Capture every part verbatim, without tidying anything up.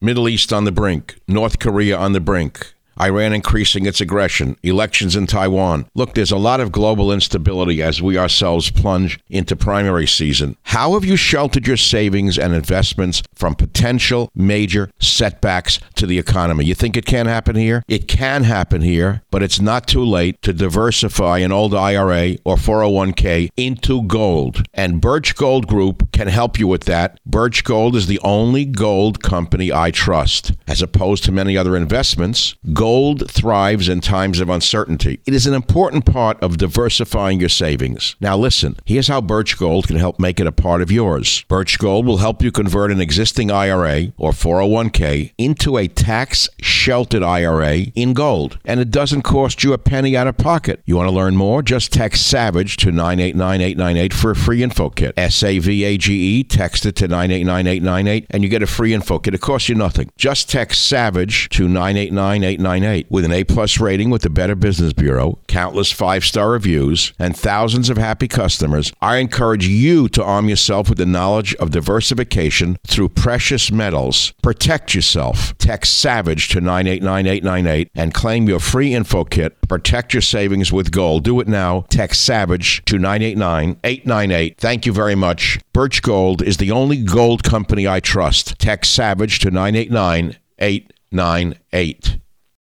Middle East on the brink. North Korea on the brink. Iran increasing its aggression, elections in Taiwan. Look, there's a lot of global instability as we ourselves plunge into primary season. How have you sheltered your savings and investments from potential major setbacks to the economy? You think it can't happen here? It can happen here, but it's not too late to diversify an old I R A or four oh one k into gold. And Birch Gold Group can help you with that. Birch Gold is the only gold company I trust. As opposed to many other investments, gold thrives in times of uncertainty. It is an important part of diversifying your savings. Now listen, here's how Birch Gold can help make it a part of yours. Birch Gold will help you convert an existing I R A or four oh one k into a tax-sheltered I R A in gold. And it doesn't cost you a penny out of pocket. You want to learn more? Just text SAVAGE to nine eight nine eight nine eight for a free info kit. S A V A G E, text it to nine eight nine eight nine eight and you get a free info kit. It costs you nothing. Just text SAVAGE to nine eight nine eight nine eight. With an A-plus rating with the Better Business Bureau, countless five-star reviews, and thousands of happy customers, I encourage you to arm yourself with the knowledge of diversification through precious metals. Protect yourself. Text SAVAGE to nine eight nine eight nine eight and claim your free info kit. Protect your savings with gold. Do it now. Text SAVAGE to nine eight nine eight nine eight. Thank you very much. Birch Gold is the only gold company I trust. Text SAVAGE to nine eight nine eight nine eight.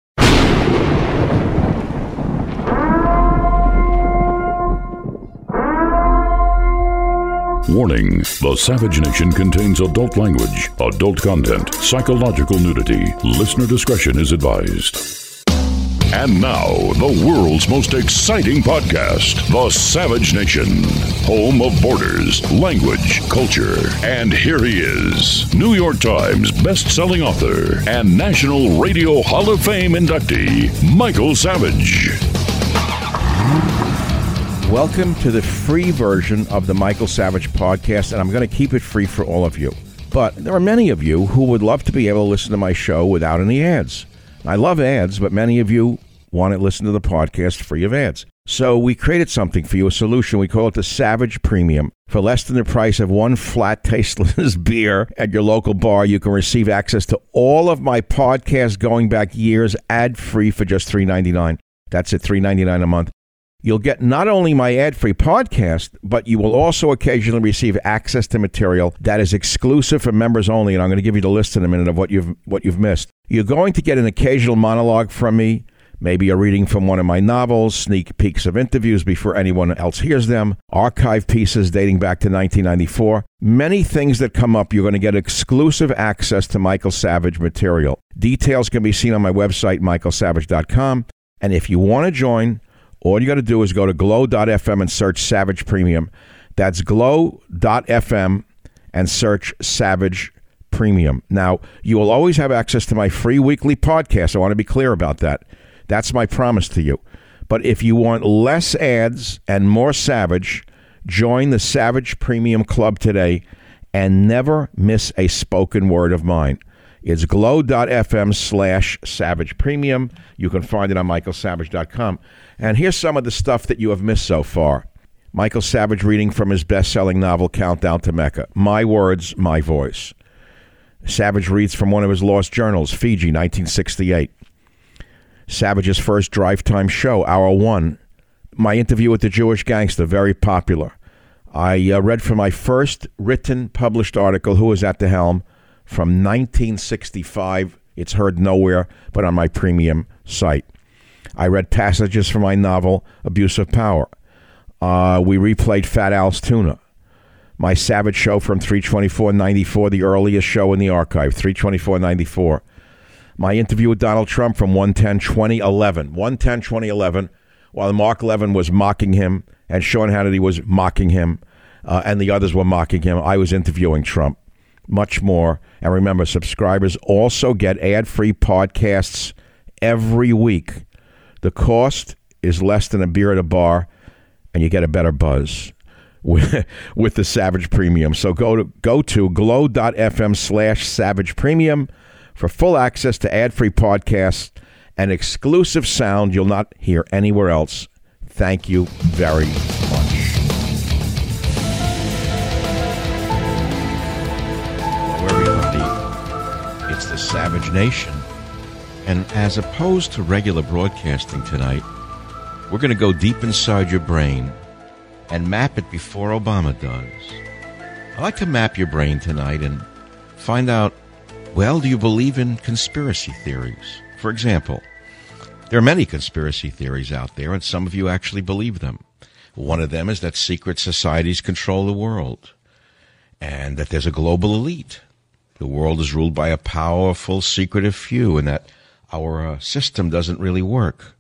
Warning, the Savage Nation contains adult language, adult content, psychological nudity. Listener discretion is advised. And now, the world's most exciting podcast, The Savage Nation, home of borders, language, culture. And here he is, New York Times best-selling author and National Radio Hall of Fame inductee, Michael Savage. Welcome to the free version of the Michael Savage podcast, and I'm going to keep it free for all of you. But there are many of you who would love to be able to listen to my show without any ads. I love ads, but many of you want to listen to the podcast free of ads. So we created something for you, a solution. We call it the Savage Premium. For less than the price of one flat, tasteless beer at your local bar, you can receive access to all of my podcasts going back years, ad-free for just three dollars and ninety-nine cents. That's at three dollars and ninety-nine cents a month. You'll get not only my ad-free podcast, but you will also occasionally receive access to material that is exclusive for members only, and I'm going to give you the list in a minute of what you've what you've missed. You're going to get an occasional monologue from me, maybe a reading from one of my novels, sneak peeks of interviews before anyone else hears them, archive pieces dating back to nineteen ninety-four. Many things that come up, you're going to get exclusive access to Michael Savage material. Details can be seen on my website, michael savage dot com, and if you want to join, all you got to do is go to glow dot f m and search Savage Premium. That's glow dot f m and search Savage Premium. Now, you will always have access to my free weekly podcast. I want to be clear about that. That's my promise to you. But if you want less ads and more Savage, join the Savage Premium Club today and never miss a spoken word of mine. It's glow dot f m slash Savage Premium. You can find it on michael savage dot com. And here's some of the stuff that you have missed so far. Michael Savage reading from his best-selling novel, Countdown to Mecca. My words, my voice. Savage reads from one of his lost journals, Fiji, nineteen sixty-eight. Savage's first drive time show, Hour One. My interview with the Jewish gangster, very popular. I uh, read from my first written, published article, Who is at the Helm, from nineteen sixty-five. It's heard nowhere but on my premium site. I read passages from my novel, Abuse of Power. Uh, we replayed Fat Al's Tuna. My Savage show from three twenty-four ninety-four, the earliest show in the archive, three twenty-four ninety-four. My interview with Donald Trump from one ten twenty eleven. one ten twenty eleven, while Mark Levin was mocking him and Sean Hannity was mocking him uh, and the others were mocking him, I was interviewing Trump. Much more. And remember, subscribers also get ad-free podcasts every week. The cost is less than a beer at a bar, and you get a better buzz with, with the Savage Premium. So go to go to glow dot f m slash Savage Premium for full access to ad-free podcasts and exclusive sound you'll not hear anywhere else. Thank you very much. It's the Savage Nation. And as opposed to regular broadcasting tonight, we're going to go deep inside your brain and map it before Obama does. I'd like to map your brain tonight and find out, well, do you believe in conspiracy theories? For example, there are many conspiracy theories out there, and some of you actually believe them. One of them is that secret societies control the world, and that there's a global elite. The world is ruled by a powerful, secretive few, and that our uh, system doesn't really work.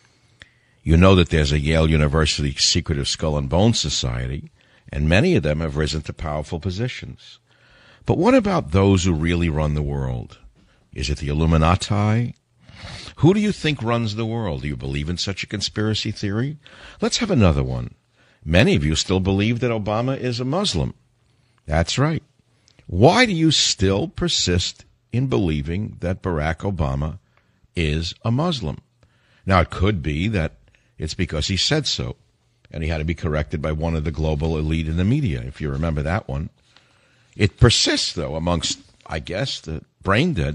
You know that there's a Yale University secretive Skull and Bone Society, and many of them have risen to powerful positions. But what about those who really run the world? Is it the Illuminati? Who do you think runs the world? Do you believe in such a conspiracy theory? Let's have another one. Many of you still believe that Obama is a Muslim. That's right. Why do you still persist in believing that Barack Obama is a Muslim? Now, it could be that it's because he said so, and he had to be corrected by one of the global elite in the media, if you remember that one. It persists, though, amongst, I guess, the brain dead.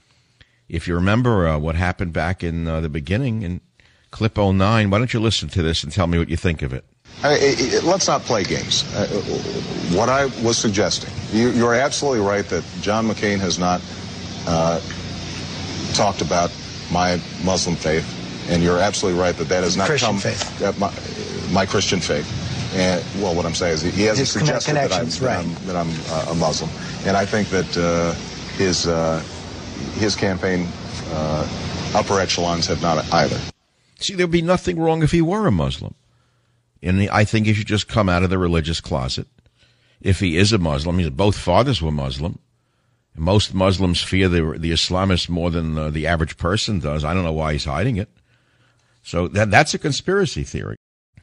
If you remember uh, what happened back in uh, the beginning in clip oh nine, why don't you listen to this and tell me what you think of it? I, I, let's not play games. Uh, what I was suggesting, you, you're absolutely right that John McCain has not uh, talked about my Muslim faith, and you're absolutely right that that has not Christian come faith. Uh, my, my Christian faith. And well, what I'm saying is he hasn't His suggested that I'm, right. that I'm, that I'm uh, a Muslim, and I think that uh, his uh, his campaign uh, upper echelons have not either. See, there'd be nothing wrong if he were a Muslim. And I think he should just come out of the religious closet. If he is a Muslim, his both fathers were Muslim. Most Muslims fear the the Islamists more than uh, the average person does. I don't know why he's hiding it. So that that's a conspiracy theory.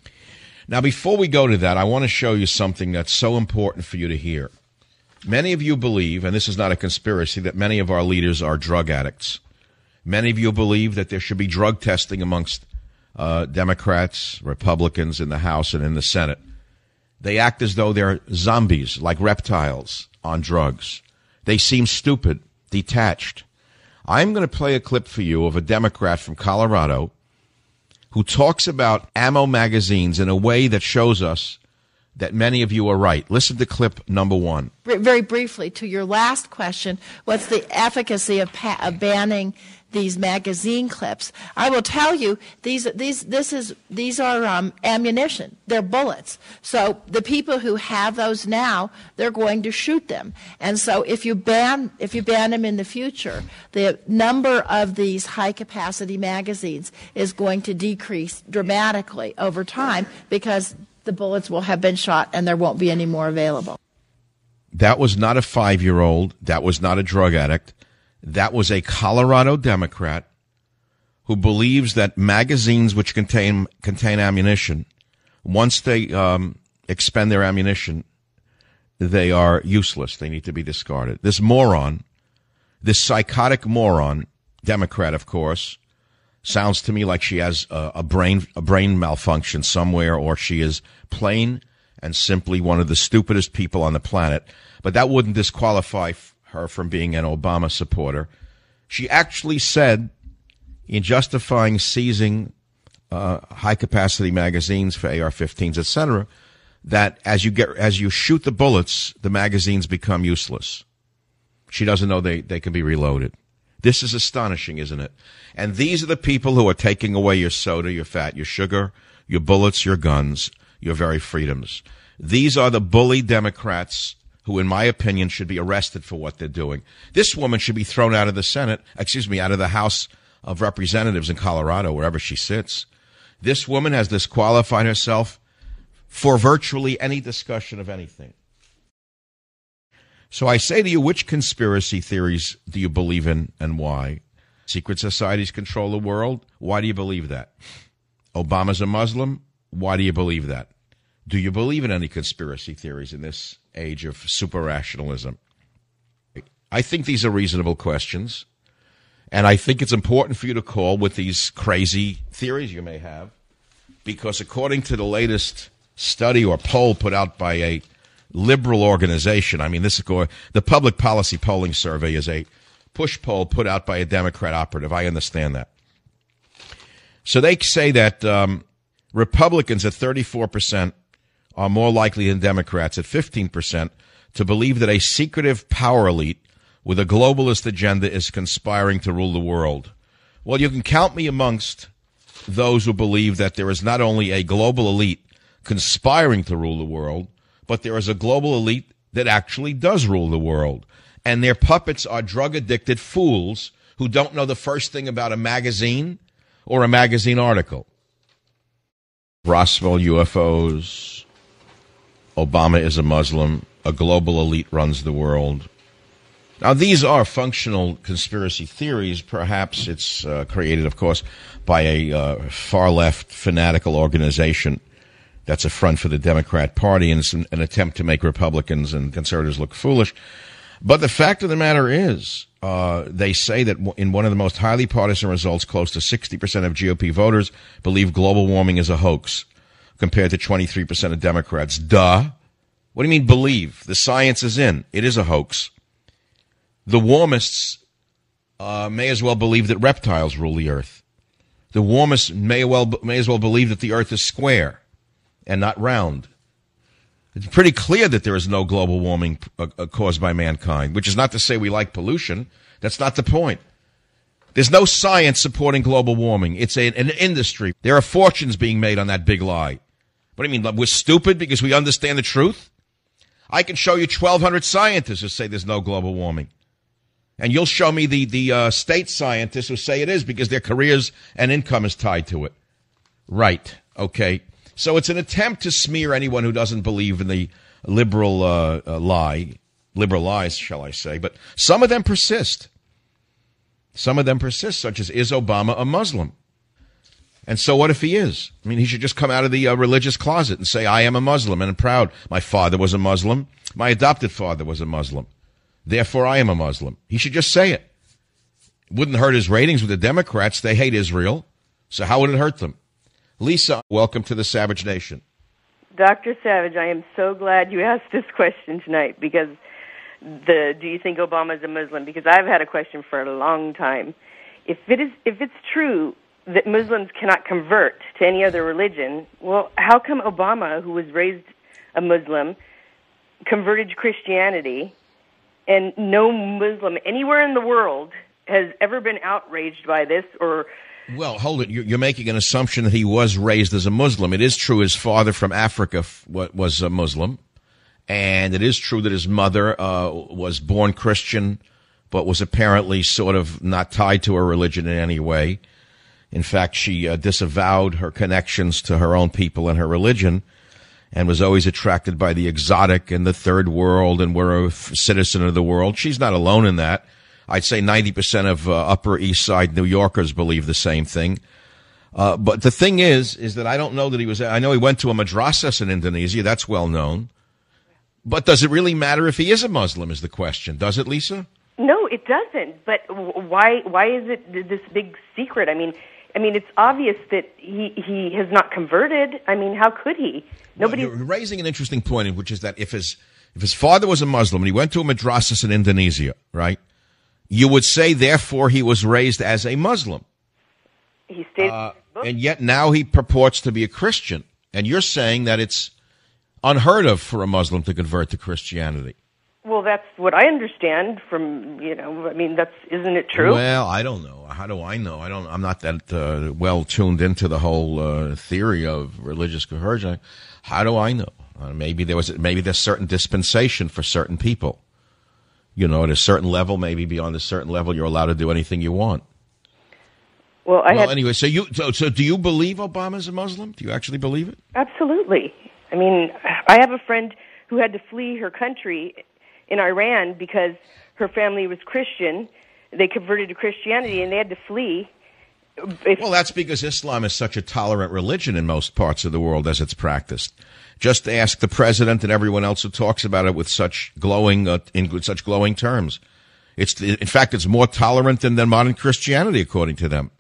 Now, before we go to that, I want to show you something that's so important for you to hear. Many of you believe, and this is not a conspiracy, that many of our leaders are drug addicts. Many of you believe that there should be drug testing amongst uh, Democrats, Republicans in the House and in the Senate. They act as though they're zombies, like reptiles on drugs. They seem stupid, detached. I'm going to play a clip for you of a Democrat from Colorado who talks about ammo magazines in a way that shows us that many of you are right. Listen to clip number one. Very briefly, to your last question, what's the efficacy of, pa- of banning these magazine clips? I will tell you, these these this is these are um, ammunition. They're bullets. So the people who have those now, they're going to shoot them. And so if you ban if you ban them in the future, the number of these high capacity magazines is going to decrease dramatically over time because the bullets will have been shot and there won't be any more available. That was not a five-year-old. That was not a drug addict. That was a Colorado Democrat who believes that magazines which contain contain ammunition, once they um, expend their ammunition, they are useless. They need to be discarded. This moron, this psychotic moron, Democrat, of course, sounds to me like she has a, a brain a brain malfunction somewhere, or she is plain and simply one of the stupidest people on the planet. But that wouldn't disqualify her from being an Obama supporter. She actually said, in justifying seizing uh, high-capacity magazines for A R fifteens, et cetera, that as you get as you shoot the bullets, the magazines become useless. She doesn't know they, they can be reloaded. This is astonishing, isn't it? And these are the people who are taking away your soda, your fat, your sugar, your bullets, your guns, your very freedoms. These are the bully Democrats who, in my opinion, should be arrested for what they're doing. This woman should be thrown out of the Senate, excuse me, out of the House of Representatives in Colorado, wherever she sits. This woman has disqualified herself for virtually any discussion of anything. So I say to you, which conspiracy theories do you believe in and why? Secret societies control the world? Why do you believe that? Obama's a Muslim? Why do you believe that? Do you believe in any conspiracy theories in this age of super rationalism? I think these are reasonable questions, and I think it's important for you to call with these crazy theories you may have, because according to the latest study or poll put out by a liberal organization, I mean, this is the Public Policy Polling Survey is a push poll put out by a Democrat operative. I understand that. So they say that um, Republicans at thirty-four percent are more likely than Democrats at fifteen percent to believe that a secretive power elite with a globalist agenda is conspiring to rule the world. Well, you can count me amongst those who believe that there is not only a global elite conspiring to rule the world, but there is a global elite that actually does rule the world. And their puppets are drug-addicted fools who don't know the first thing about a magazine or a magazine article. Roswell U F Os, Obama is a Muslim, a global elite runs the world. Now, these are functional conspiracy theories. Perhaps it's uh, created, of course, by a uh, far-left fanatical organization that's a front for the Democrat Party, and it's an, an attempt to make Republicans and conservatives look foolish. But the fact of the matter is, uh, they say that in one of the most highly partisan results, close to sixty percent of G O P voters believe global warming is a hoax, compared to twenty-three percent of Democrats. Duh. What do you mean believe? The science is in. It is a hoax. The warmists uh, may as well believe that reptiles rule the earth. The warmists may well may as well believe that the earth is square and not round. It's pretty clear that there is no global warming uh, uh, caused by mankind, which is not to say we like pollution. That's not the point. There's no science supporting global warming. It's a, an industry. There are fortunes being made on that big lie. What do you mean? We're stupid because we understand the truth? I can show you twelve hundred scientists who say there's no global warming. And you'll show me the, the uh, state scientists who say it is because their careers and income is tied to it. Right. Okay. So it's an attempt to smear anyone who doesn't believe in the liberal uh, uh, lie, liberal lies, shall I say. But some of them persist. Some of them persist, such as, is Obama a Muslim? And so what if he is? I mean, he should just come out of the uh, religious closet and say, I am a Muslim and I'm proud. My father was a Muslim. My adopted father was a Muslim. Therefore, I am a Muslim. He should just say it. It wouldn't hurt his ratings with the Democrats. They hate Israel. So how would it hurt them? Lisa, welcome to the Savage Nation. Doctor Savage, I am so glad you asked this question tonight because the do you think Obama is a Muslim? Because I've had a question for a long time. If it is, if it's true that Muslims cannot convert to any other religion, well, how come Obama, who was raised a Muslim, converted to Christianity, and no Muslim anywhere in the world has ever been outraged by this or... Well, hold it. You're making an assumption that he was raised as a Muslim. It is true his father from Africa was a Muslim, and it is true that his mother uh, was born Christian, but was apparently sort of not tied to her religion in any way. In fact, she uh, disavowed her connections to her own people and her religion, and was always attracted by the exotic and the third world, and were a f- citizen of the world. She's not alone in that. I'd say ninety percent of uh, Upper East Side New Yorkers believe the same thing. Uh, but the thing is, is that I don't know that he was, I know he went to a madrasas in Indonesia. That's well known. But does it really matter if he is a Muslim is the question. Does it, Lisa? No, it doesn't. But why, why is it this big secret? I mean, I mean, it's obvious that he, he has not converted. I mean, how could he? Nobody. Well, you're raising an interesting point, which is that if his, if his father was a Muslim and he went to a madrasas in Indonesia, right? You would say, therefore, he was raised as a Muslim. He stayed. Uh, and yet now he purports to be a Christian. And you're saying that it's unheard of for a Muslim to convert to Christianity. Well, that's what I understand from, you know, I mean, that's, isn't it true? Well, I don't know. How do I know? I don't, I'm not that uh, well tuned into the whole uh, theory of religious conversion. How do I know? Uh, maybe there was, maybe there's certain dispensation for certain people. You know, at a certain level, maybe beyond a certain level, you're allowed to do anything you want. Well, I well had, anyway, so you, so, so do you believe Obama's a Muslim? Do you actually believe it? Absolutely. I mean, I have a friend who had to flee her country in Iran because her family was Christian. They converted to Christianity, and they had to flee. If, well, that's because Islam is such a tolerant religion in most parts of the world as it's practiced. Just ask the president and everyone else who talks about it with such glowing, uh, in with such glowing terms. It's, in fact, it's more tolerant than, than modern Christianity, according to them.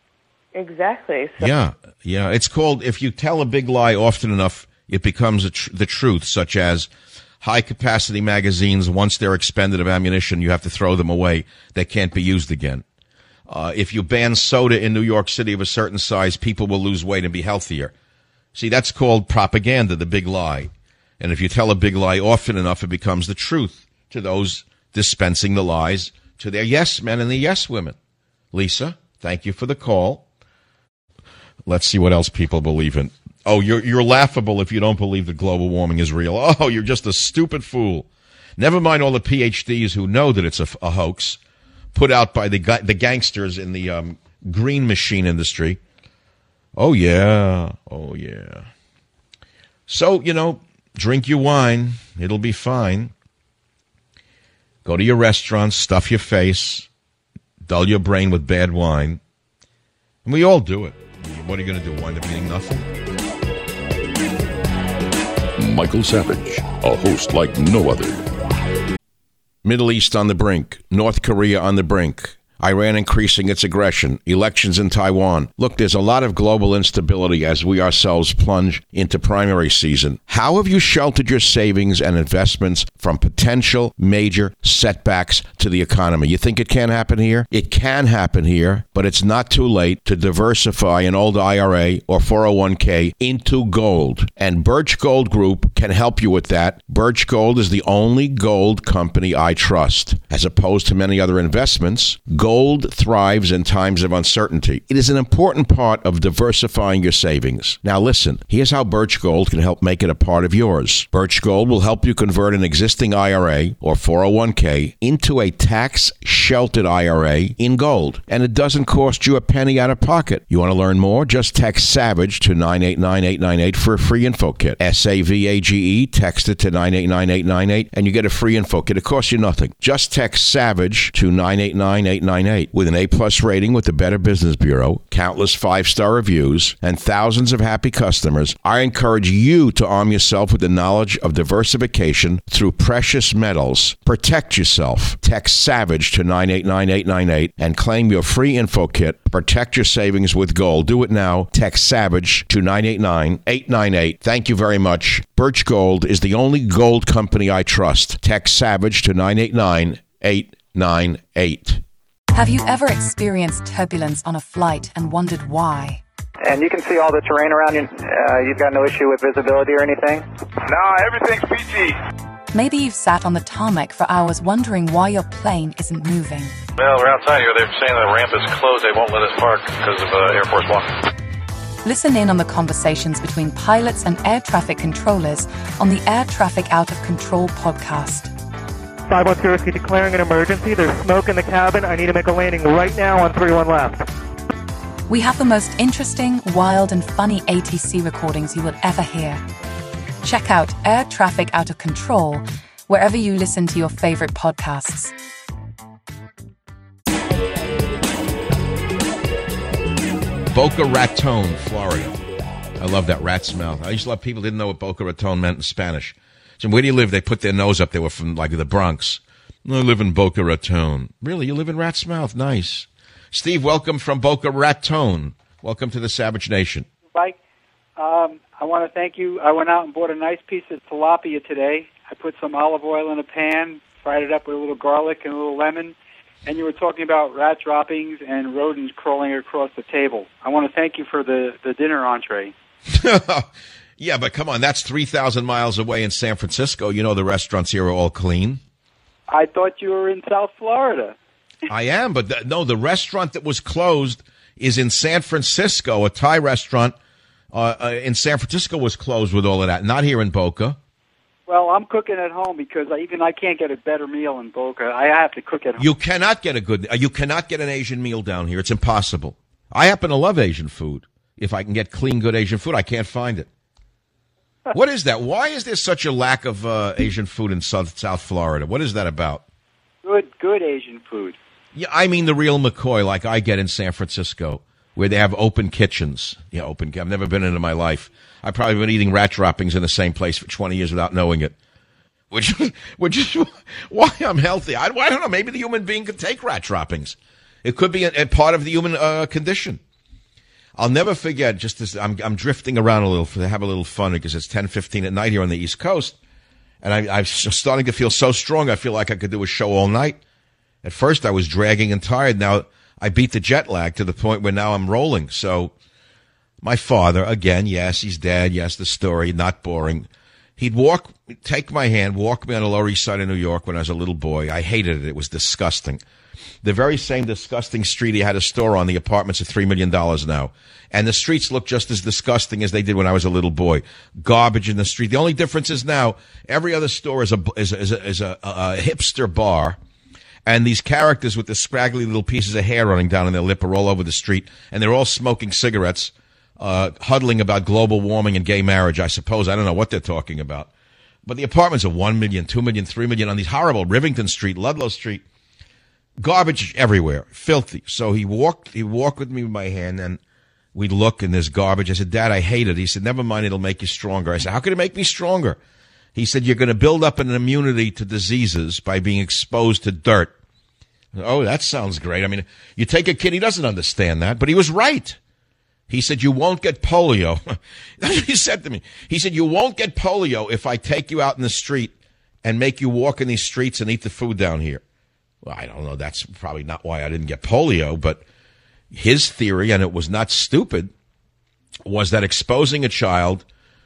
Exactly. So. Yeah, yeah. It's called, if you tell a big lie often enough, it becomes a tr- the truth, such as, high-capacity magazines, once they're expended of ammunition, you have to throw them away. They can't be used again. Uh, if you ban soda in New York City of a certain size, people will lose weight and be healthier. See, that's called propaganda, the big lie. And if you tell a big lie often enough, it becomes the truth to those dispensing the lies to their yes men and the yes women. Lisa, thank you for the call. Let's see what else people believe in. Oh, you're you're laughable if you don't believe that global warming is real. Oh, you're just a stupid fool. Never mind all the P H Ds who know that it's a, a hoax put out by the the gangsters in the um, green machine industry. Oh, yeah. Oh, yeah. So, you know, drink your wine. It'll be fine. Go to your restaurant, stuff your face, dull your brain with bad wine. And we all do it. What are you going to do, wind up eating nothing? Michael Savage, a host like no other. Middle East on the brink. North Korea on the brink. Iran increasing its aggression, elections in Taiwan. Look, there's a lot of global instability as we ourselves plunge into primary season. How have you sheltered your savings and investments from potential major setbacks to the economy? You think it can happen here? It can happen here, but it's not too late to diversify an old I R A or four oh one k into gold. And Birch Gold Group can help you with that. Birch Gold is the only gold company I trust. As opposed to many other investments, gold thrives in times of uncertainty. It is an important part of diversifying your savings. Now listen, here's how Birch Gold can help make it a part of yours. Birch Gold will help you convert an existing I R A or four oh one k into a tax-sheltered I R A in gold. And it doesn't cost you a penny out of pocket. You want to learn more? Just text SAVAGE to nine eight nine eight nine eight for a free info kit. S A V A G E, text it to nine eight nine eight nine eight and you get a free info kit. It costs you nothing. Just text SAVAGE to nine eight nine eight nine eight. With an A-plus rating with the Better Business Bureau, countless five-star reviews, and thousands of happy customers, I encourage you to arm yourself with the knowledge of diversification through precious metals. Protect yourself. Text SAVAGE to nine eight nine eight nine eight and claim your free info kit. Protect your savings with gold. Do it now. Text SAVAGE to nine eight nine eight nine eight. Thank you very much. Birch Gold is the only gold company I trust. Text SAVAGE to nine eight nine eight nine eight. Have you ever experienced turbulence on a flight and wondered why? And you can see all the terrain around you. Uh, you've got no issue with visibility or anything? No, everything's peachy. Maybe you've sat on the tarmac for hours wondering why your plane isn't moving. Well, we're outside here. They're saying the ramp is closed. They won't let us park because of uh, Air Force One. Listen in on the conversations between pilots and air traffic controllers on the Air Traffic Out of Control podcast. five one zero, declaring an emergency. There's smoke in the cabin. I need to make a landing right now on three one left. We have the most interesting, wild, and funny A T C recordings you will ever hear. Check out Air Traffic Out of Control wherever you listen to your favorite podcasts. Boca Raton, Florida. I love that rat smell. I used to love people who didn't know what Boca Raton meant in Spanish. So where do you live? They put their nose up. They were from, like, the Bronx. I live in Boca Raton. Really? You live in Rat's Mouth? Nice. Steve, welcome from Boca Raton. Welcome to the Savage Nation. Mike, um, I want to thank you. I went out and bought a nice piece of tilapia today. I put some olive oil in a pan, fried it up with a little garlic and a little lemon, and you were talking about rat droppings and rodents crawling across the table. I want to thank you for the, the dinner entree. Yeah, but come on, that's three thousand miles away in San Francisco. You know the restaurants here are all clean. I thought you were in South Florida. I am, but the, no, the restaurant that was closed is in San Francisco. A Thai restaurant uh, uh, in San Francisco was closed with all of that, not here in Boca. Well, I'm cooking at home because I, even I can't get a better meal in Boca. I have to cook at home. You cannot get a good, uh, you cannot get an Asian meal down here. It's impossible. I happen to love Asian food. If I can get clean, good Asian food, I can't find it. What is that? Why is there such a lack of uh, Asian food in South, South Florida? What is that about? Good, good Asian food. Yeah, I mean the real McCoy, like I get in San Francisco, where they have open kitchens. Yeah, open. I've never been in in my life. I've probably been eating rat droppings in the same place for twenty years without knowing it. Which, which is why I'm healthy. I, I don't know. Maybe the human being could take rat droppings. It could be a, a part of the human uh, condition. I'll never forget, just as I'm, I'm drifting around a little to have a little fun because it's ten fifteen at night here on the East Coast, And I, I'm starting to feel so strong, I feel like I could do a show all night. At first, I was dragging and tired. Now, I beat the jet lag to the point where now I'm rolling. So, my father, again, yes, he's dead. Yes, the story, not boring. He'd walk, take my hand, walk me on the Lower East Side of New York when I was a little boy. I hated it. It was disgusting. The very same disgusting street he had a store on, the apartments are three million dollars now. And the streets look just as disgusting as they did when I was a little boy. Garbage in the street. The only difference is now every other store is a, is a, is a, is a, a hipster bar. And these characters with the scraggly little pieces of hair running down in their lip are all over the street. And they're all smoking cigarettes, uh, huddling about global warming and gay marriage, I suppose. I don't know what they're talking about. But the apartments are one million, two million, three million on these horrible Rivington Street, Ludlow Street. Garbage everywhere, filthy. So he walked, he walked with me with my hand, and we'd look, and there's garbage. I said, Dad, I hate it. He said, never mind, it'll make you stronger. I said, how can it make me stronger? He said, you're going to build up an immunity to diseases by being exposed to dirt. Oh, that sounds great. I mean, you take a kid, he doesn't understand that, but he was right. He said, you won't get polio. That's what he said to me. He said, you won't get polio if I take you out in the street and make you walk in these streets and eat the food down here. Well, I don't know. That's probably not why I didn't get polio, but his theory, and it was not stupid, was that exposing a child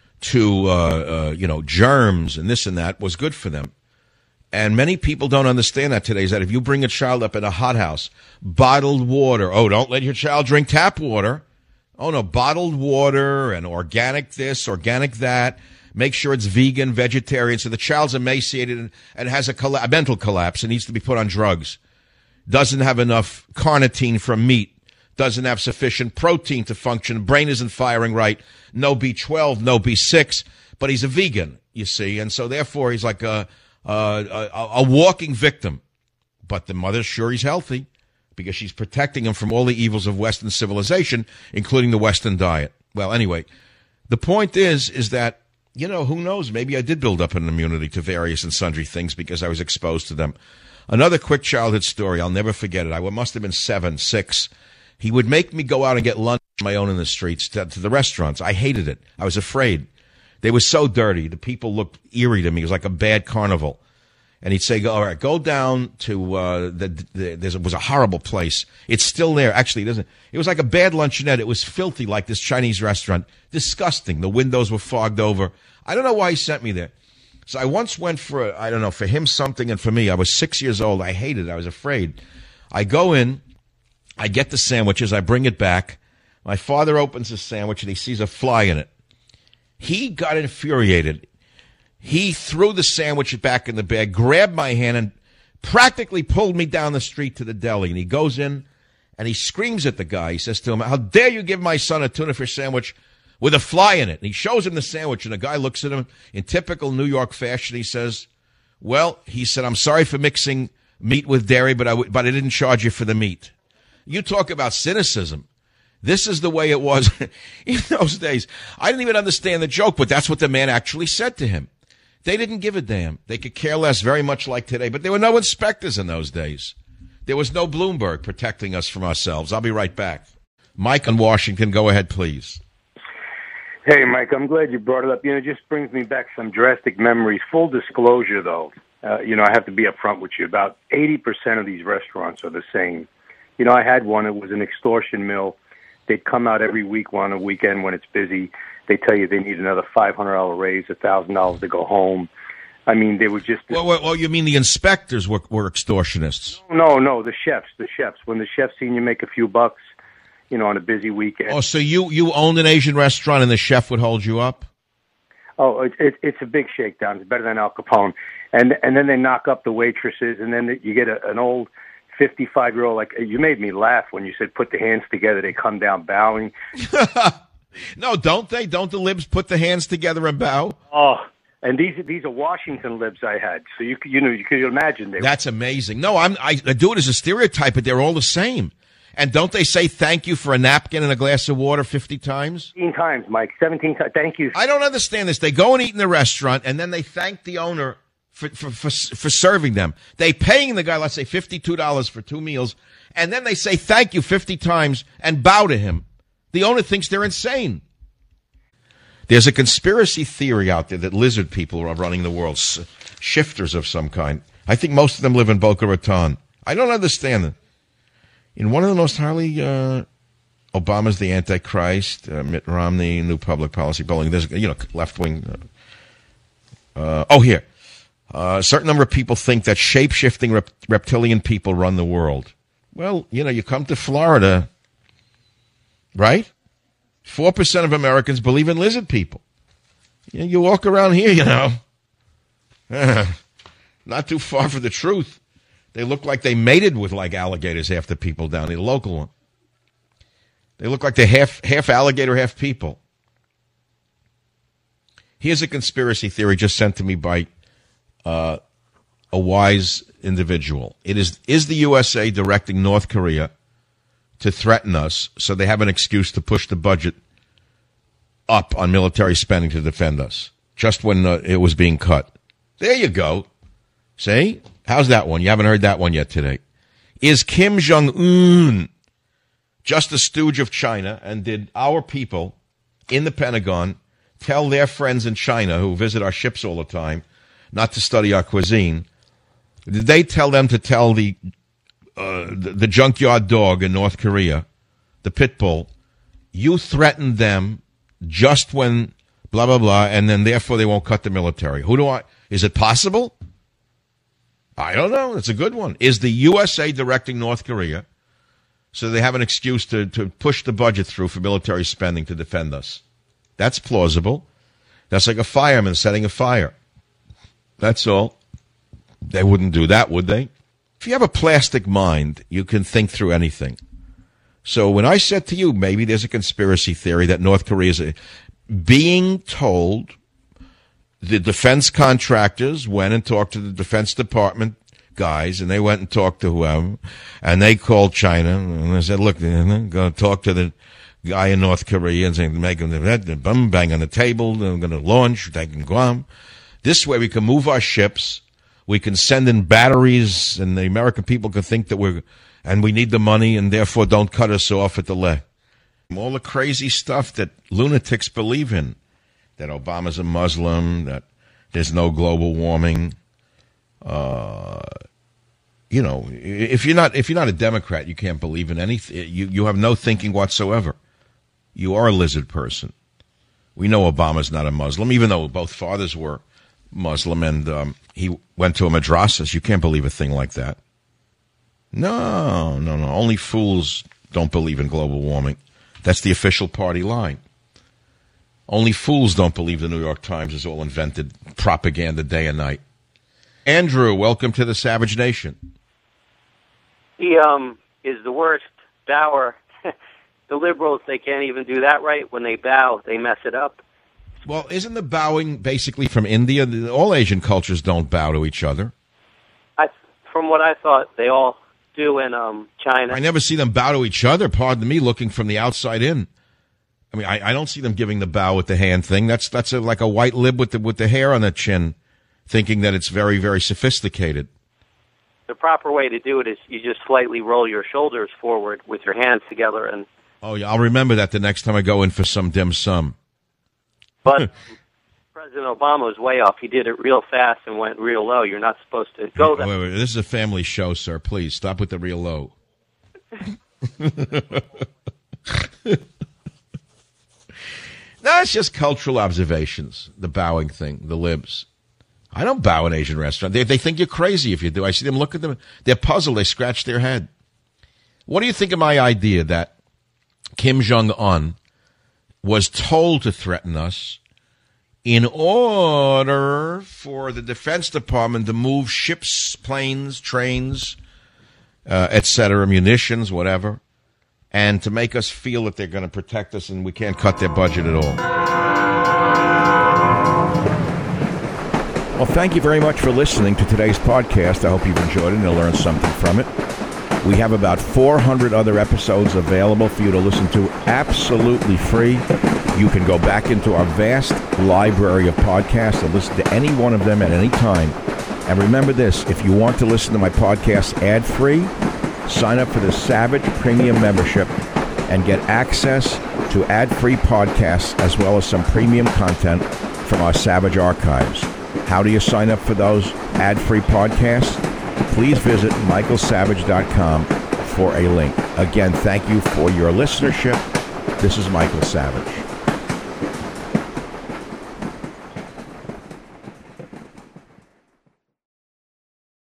to, uh, uh, you know, germs and this and that was good for them. And many people don't understand that today, is that if you bring a child up in a hothouse, bottled water, oh, don't let your child drink tap water. Oh, no, bottled water and organic this, organic that. Make sure it's vegan, vegetarian, so the child's emaciated and, and has a, colla- a mental collapse and needs to be put on drugs. Doesn't have enough carnitine from meat. Doesn't have sufficient protein to function. Brain isn't firing right. No B twelve, no B six. But he's a vegan, you see. And so, therefore, he's like a, a, a, a walking victim. But the mother's sure he's healthy because she's protecting him from all the evils of Western civilization, including the Western diet. Well, anyway, the point is, is that, you know, who knows? Maybe I did build up an immunity to various and sundry things because I was exposed to them. Another quick childhood story. I'll never forget it. I must have been seven, six. He would make me go out and get lunch on my own in the streets to, to the restaurants. I hated it. I was afraid. They were so dirty. The people looked eerie to me. It was like a bad carnival. And he'd say, all right, go down to, uh, the, the, there was a horrible place. It's still there. Actually, it doesn't. It was like a bad luncheonette. It was filthy, like this Chinese restaurant. Disgusting. The windows were fogged over. I don't know why he sent me there. So I once went for, a, I don't know, for him something and for me. I was six years old. I hated it. I was afraid. I go in. I get the sandwiches. I bring it back. My father opens the sandwich and he sees a fly in it. He got infuriated. He threw the sandwich back in the bag, grabbed my hand, and practically pulled me down the street to the deli. And he goes in, and he screams at the guy. He says to him, how dare you give my son a tuna fish sandwich with a fly in it? And he shows him the sandwich, and the guy looks at him in typical New York fashion. He says, well, he said, I'm sorry for mixing meat with dairy, but I, w- but I didn't charge you for the meat. You talk about cynicism. This is the way it was in those days. I didn't even understand the joke, but that's what the man actually said to him. They didn't give a damn. They could care less, very much like today. But there were no inspectors in those days. There was no Bloomberg protecting us from ourselves. I'll be right back. Mike in Washington, go ahead, please. Hey, Mike, I'm glad you brought it up. You know, it just brings me back some drastic memories. Full disclosure, though, uh, you know, I have to be upfront with you. About eighty percent of these restaurants are the same. You know, I had one. It was an extortion mill. They'd come out every week on a weekend when it's busy. They tell you they need another five hundred dollars raise, one thousand dollars to go home. I mean, they were just... Well, well, well, you mean the inspectors were, were extortionists? No, no, the chefs, the chefs. When the chefs seen you make a few bucks, you know, on a busy weekend. Oh, so you, you owned an Asian restaurant and the chef would hold you up? Oh, it, it, it's a big shakedown. It's better than Al Capone. And and then they knock up the waitresses, and then you get a, an old fifty-five-year-old, like, you made me laugh when you said put the hands together. They come down bowing. No, don't they? Don't the libs put the hands together and bow? Oh, and these these are Washington libs I had, so you you know you could imagine they. That's amazing. No, I'm I, I do it as a stereotype, but they're all the same. And don't they say thank you for a napkin and a glass of water fifty times? Seventeen times, Mike. Seventeen times. Thank you. I don't understand this. They go and eat in the restaurant, and then they thank the owner for for for, for serving them. They paying the guy, let's say fifty-two dollars for two meals, and then they say thank you fifty times and bow to him. The owner thinks they're insane. There's a conspiracy theory out there that lizard people are running the world, s- shifters of some kind. I think most of them live in Boca Raton. I don't understand it. In one of the most highly, uh, Obama's the Antichrist, uh, Mitt Romney, new public policy polling. There's, you know, left wing. Uh, uh, oh, here. Uh, a certain number of people think that shape-shifting rep- reptilian people run the world. Well, you know, you come to Florida, right? Four percent of Americans believe in lizard people. You, you walk around here, you know, uh, not too far from the truth. They look like they mated with like alligators, half the people down here, the local one. They look like they're half, half alligator, half people. Here's a conspiracy theory just sent to me by uh, a wise individual. It is, is the U S A directing North Korea to threaten us so they have an excuse to push the budget up on military spending to defend us, just when uh, it was being cut? There you go. See? How's that one? You haven't heard that one yet today. Is Kim Jong-un just a stooge of China, and did our people in the Pentagon tell their friends in China who visit our ships all the time not to study our cuisine? Did they tell them to tell the uh, the, the junkyard dog in North Korea, the pit bull, you threatened them just when blah, blah, blah, and then therefore they won't cut the military? Who do I, is it possible? I don't know. It's a good one. Is the U S A directing North Korea so they have an excuse to, to push the budget through for military spending to defend us? That's plausible. That's like a fireman setting a fire. That's all. They wouldn't do that, would they? If you have a plastic mind, you can think through anything. So when I said to you, maybe there's a conspiracy theory that North Korea is a, being told, the defense contractors went and talked to the Defense Department guys, and they went and talked to whoever, and they called China, and they said, look, they're going to talk to the guy in North Korea and say, make them bum, bang on the table, they're going to launch, they can Guam. This way we can move our ships, we can send in batteries, and the American people can think that we're, and we need the money, and therefore don't cut us off at the leg. All the crazy stuff that lunatics believe in, that Obama's a Muslim, that there's no global warming. Uh, you know, if you're not if you're not a Democrat, you can't believe in anything. You you have no thinking whatsoever. You are a lizard person. We know Obama's not a Muslim, even though both fathers were Muslim, and um, he went to a madrasas. You can't believe a thing like that. No, no, no. Only fools don't believe in global warming. That's the official party line. Only fools don't believe the New York Times is all invented propaganda day and night. Andrew, welcome to the Savage Nation. He um, is the worst bower. The liberals, they can't even do that right. When they bow, they mess it up. Well, isn't the bowing basically from India? All Asian cultures don't bow to each other. I, from what I thought, they all do in um, China. I never see them bow to each other, pardon me, looking from the outside in. I mean, I, I don't see them giving the bow with the hand thing. That's that's a, like a white lib with the with the hair on the chin, thinking that it's very, very sophisticated. The proper way to do it is you just slightly roll your shoulders forward with your hands together. And oh, yeah, I'll remember that the next time I go in for some dim sum. But President Obama was way off. He did it real fast and went real low. You're not supposed to go that. Wait, wait, this is a family show, sir. Please stop with the real low. No, it's just cultural observations, the bowing thing, the libs. I don't bow in Asian restaurants. They, they think you're crazy if you do. I see them look at them. They're puzzled. They scratch their head. What do you think of my idea that Kim Jong-un was told to threaten us in order for the Defense Department to move ships, planes, trains, uh, et cetera, munitions, whatever, and to make us feel that they're going to protect us and we can't cut their budget at all? Well, thank you very much for listening to today's podcast. I hope you've enjoyed it and you'll learn something from it. We have about four hundred other episodes available for you to listen to absolutely free. You can go back into our vast library of podcasts and listen to any one of them at any time. And remember this, if you want to listen to my podcast ad-free, sign up for the Savage Premium membership and get access to ad-free podcasts as well as some premium content from our Savage archives. How do you sign up for those ad-free podcasts? Please visit michael savage dot com for a link. Again, thank you for your listenership. This is Michael Savage.